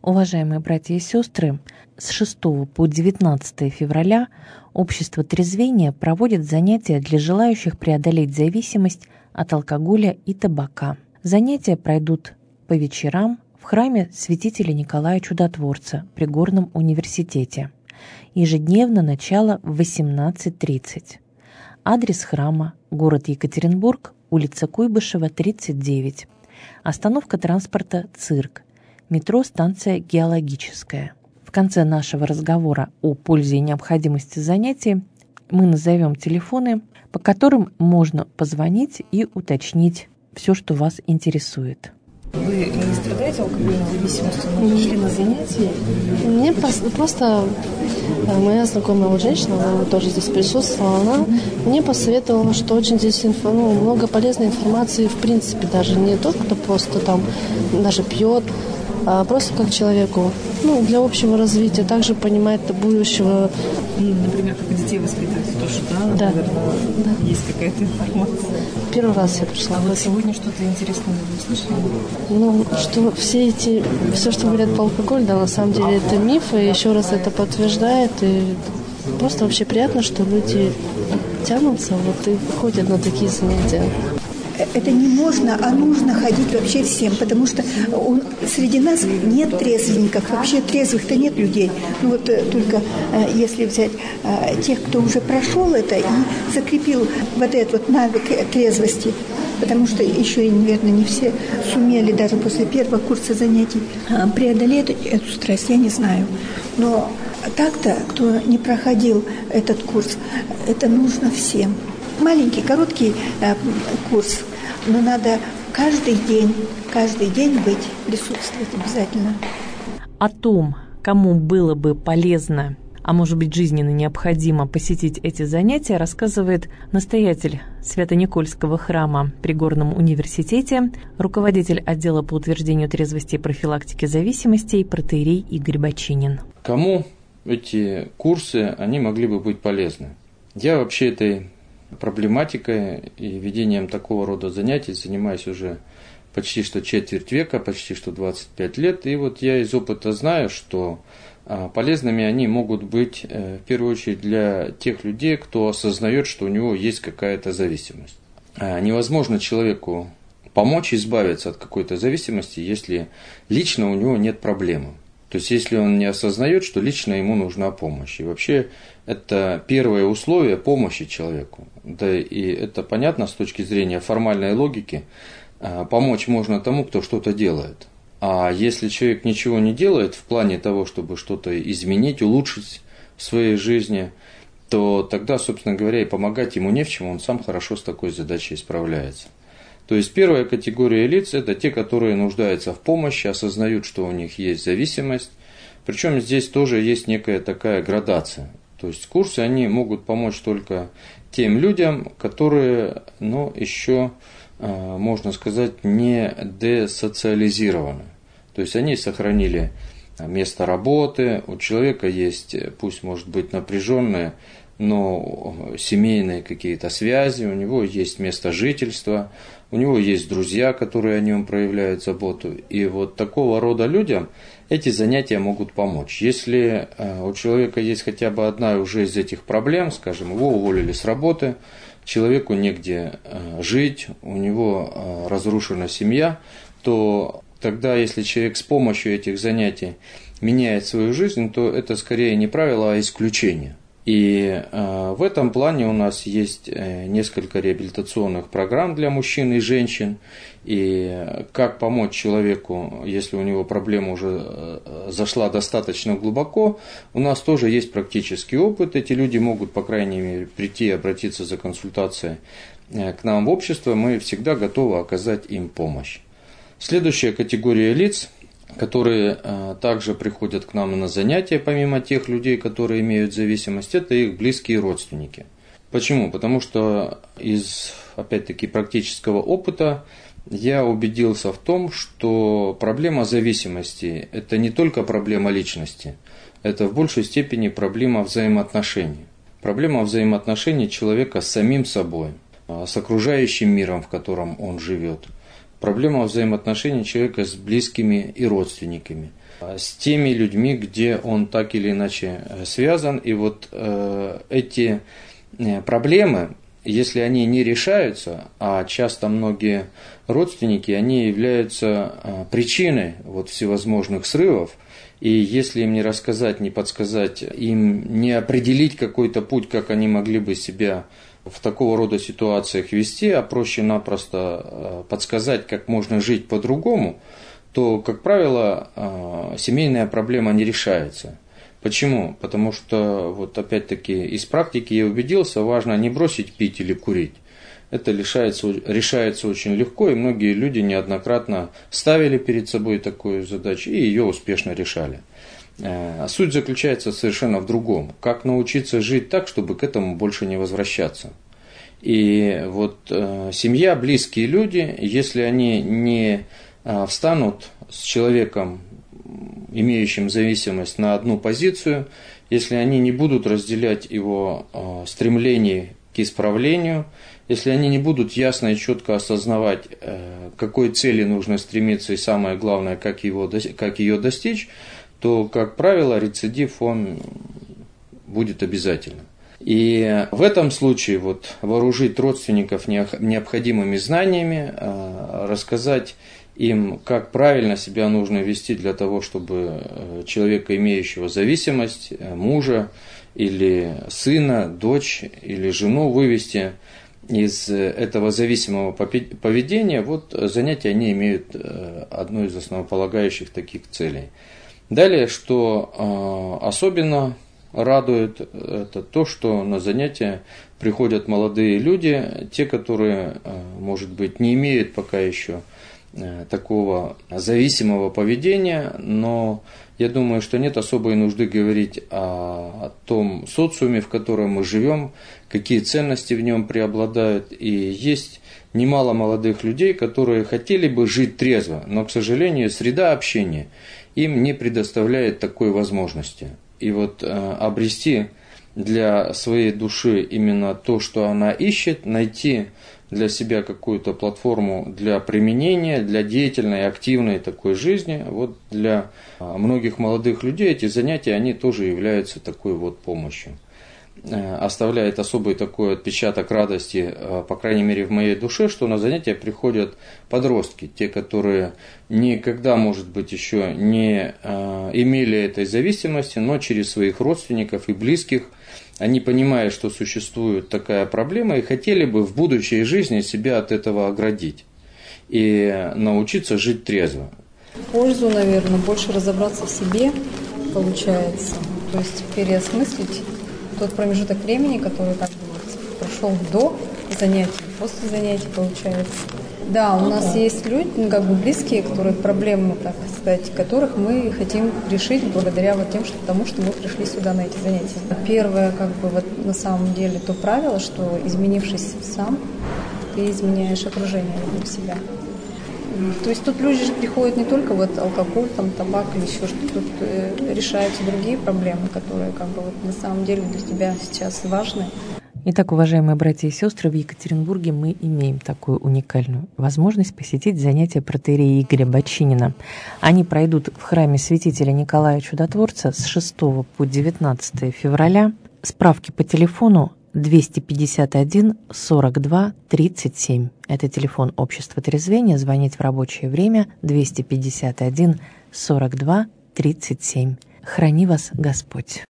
Уважаемые братья и сестры, с 6 по 19 февраля Общество трезвения проводит занятия для желающих преодолеть зависимость от алкоголя и табака. Занятия пройдут по вечерам в храме святителя Николая Чудотворца при Горном университете. Ежедневно начало в 18:30. Адрес храма – город Екатеринбург, улица Куйбышева, 39. Остановка транспорта «Цирк». Метро, станция «Геологическая». В конце нашего разговора о пользе и необходимости занятий мы назовем телефоны, по которым можно позвонить и уточнить все, что вас интересует. Вы не страдаете алкогольной зависимостью, но пришли на занятия? Мне просто моя знакомая женщина, она тоже здесь присутствовала, она мне посоветовала, что очень здесь много полезной информации, в принципе, даже не тот, кто просто там даже пьет, а просто как человеку, для общего развития, также понимать будущего. Например, как детей воспитывать, тоже, Да. Наверное, есть какая-то информация. Первый раз я пришла. А вот сегодня что-то интересное вы услышали? Что все, что говорят по алкоголю, на самом деле это миф, и еще раз это подтверждает, и просто вообще приятно, что люди тянутся и ходят на такие занятия. Это не можно, а нужно ходить вообще всем, потому что среди нас нет трезвенников, вообще трезвых-то нет людей. Только если взять тех, кто уже прошел это и закрепил этот навык трезвости, потому что еще и, наверное, не все сумели даже после первого курса занятий преодолеть эту страсть, я не знаю. Но так-то, кто не проходил этот курс, это нужно всем. Маленький, короткий курс, но надо каждый день присутствовать обязательно. О том, кому было бы полезно, а может быть жизненно необходимо посетить эти занятия, рассказывает настоятель Свято-Никольского храма при Горном университете, руководитель отдела по утверждению трезвости и профилактики зависимостей протоиерей Игорь Бочинин. Кому эти курсы, они могли бы быть полезны? Я вообще этой проблематикой и ведением такого рода занятий занимаюсь уже почти что четверть века, почти что 25 лет. И я из опыта знаю, что полезными они могут быть в первую очередь для тех людей, кто осознает, что у него есть какая-то зависимость. Невозможно человеку помочь избавиться от какой-то зависимости, если лично у него нет проблемы. То есть, если он не осознает, что лично ему нужна помощь. И вообще, это первое условие помощи человеку. Да и это понятно с точки зрения формальной логики. Помочь можно тому, кто что-то делает. А если человек ничего не делает в плане того, чтобы что-то изменить, улучшить в своей жизни, то тогда, собственно говоря, и помогать ему не в чем, он сам хорошо с такой задачей справляется. То есть первая категория лиц – это те, которые нуждаются в помощи, осознают, что у них есть зависимость. Причем здесь тоже есть некая такая градация. То есть курсы, они могут помочь только тем людям, которые, еще, можно сказать, не десоциализированы. То есть они сохранили место работы, у человека есть, пусть может быть напряженные, но семейные какие-то связи, у него есть место жительства, у него есть друзья, которые о нем проявляют заботу. И такого рода людям эти занятия могут помочь. Если у человека есть хотя бы одна уже из этих проблем, скажем, его уволили с работы, человеку негде жить, у него разрушена семья, то тогда, если человек с помощью этих занятий меняет свою жизнь, то это скорее не правило, а исключение. И в этом плане у нас есть несколько реабилитационных программ для мужчин и женщин. И как помочь человеку, если у него проблема уже зашла достаточно глубоко, у нас тоже есть практический опыт. Эти люди могут, по крайней мере, прийти и обратиться за консультацией к нам в общество. Мы всегда готовы оказать им помощь. Следующая категория лиц, которые также приходят к нам на занятия, помимо тех людей, которые имеют зависимость, это их близкие родственники. Почему? Потому что из, опять-таки, практического опыта я убедился в том, что проблема зависимости – это не только проблема личности, это в большей степени проблема взаимоотношений. Проблема взаимоотношений человека с самим собой, с окружающим миром, в котором он живет. Проблема взаимоотношений человека с близкими и родственниками. с теми людьми, где он так или иначе связан. И вот эти проблемы, если они не решаются, а часто многие родственники, они являются причиной вот всевозможных срывов, и если им не рассказать, не подсказать, им не определить какой-то путь, как они могли бы себя в такого рода ситуациях вести, а проще-напросто подсказать, как можно жить по-другому, то, как правило, семейная проблема не решается. Почему? Потому что, вот опять-таки, из практики я убедился, важно не бросить пить или курить. Это решается очень легко, и многие люди неоднократно ставили перед собой такую задачу и ее успешно решали. Суть заключается совершенно в другом. Как научиться жить так, чтобы к этому больше не возвращаться. И вот семья, близкие люди, если они не встанут с человеком, имеющим зависимость, на одну позицию, если они не будут разделять его стремление к исправлению, если они не будут ясно и четко осознавать, к какой цели нужно стремиться и самое главное, как ее достичь, то, как правило, рецидив он будет обязательно. И в этом случае вот, вооружить родственников необходимыми знаниями, рассказать им, как правильно себя нужно вести для того, чтобы человека, имеющего зависимость, мужа или сына, дочь или жену вывести из этого зависимого поведения, вот занятия они имеют одну из основополагающих таких целей. Далее, что особенно радует, это то, что на занятия приходят молодые люди, те, которые, может быть, не имеют пока еще такого зависимого поведения, но я думаю, что нет особой нужды говорить о том социуме, в котором мы живем, какие ценности в нем преобладают. И есть немало молодых людей, которые хотели бы жить трезво, но, к сожалению, среда общения им не предоставляет такой возможности. И вот обрести для своей души именно то, что она ищет, найти для себя какую-то платформу для применения, для деятельной, активной такой жизни. Вот для многих молодых людей эти занятия, они тоже являются такой вот помощью. Оставляет особый такой отпечаток радости, по крайней мере в моей душе, что на занятия приходят подростки, те, которые никогда, может быть, еще не имели этой зависимости, но через своих родственников и близких, они, понимая, что существует такая проблема, и хотели бы в будущей жизни себя от этого оградить и научиться жить трезво. Пользу, наверное, больше разобраться в себе получается, то есть переосмыслить тот промежуток времени, который как бы вот прошел до занятий, после занятий получается. Да, у нас есть люди, как бы близкие, которые проблемы, так сказать, которых мы хотим решить благодаря вот тому, что мы пришли сюда на эти занятия. Первое, как бы вот на самом деле то правило, что изменившись сам, ты изменяешь окружение вокруг себя. То есть тут люди же приходят не только вот алкоголь, там, табак или еще что-то, тут решаются другие проблемы, которые как бы вот на самом деле для тебя сейчас важны. Итак, уважаемые братья и сестры, в Екатеринбурге мы имеем такую уникальную возможность посетить занятия протоиерея Игоря Бочинина. Они пройдут в храме святителя Николая Чудотворца с 6 по 19 февраля. Справки по телефону 251 42 37. Это телефон Общества трезвения. Звонить в рабочее время 251 42 37. Храни вас Господь.